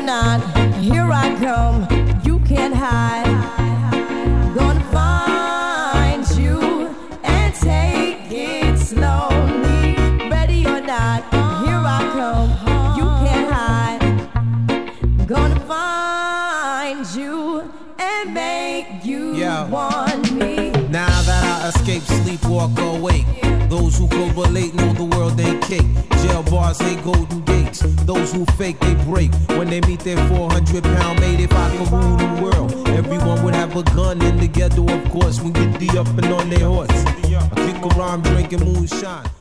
not, here I come. You can't hide. Gonna find you and take it slowly. Ready or not, here I come. You can't hide. Gonna find you and make you want me. Now that I escape, sleep, walk, awake. Those who correlate know the world ain't cake. Jail bars ain't golden gates. Those who fake, they break. When they meet their 400-pound mate, if I could rule the world, everyone would have a gun in the ghetto, of course. When get D up and on their horse, I kick around drinking moonshine.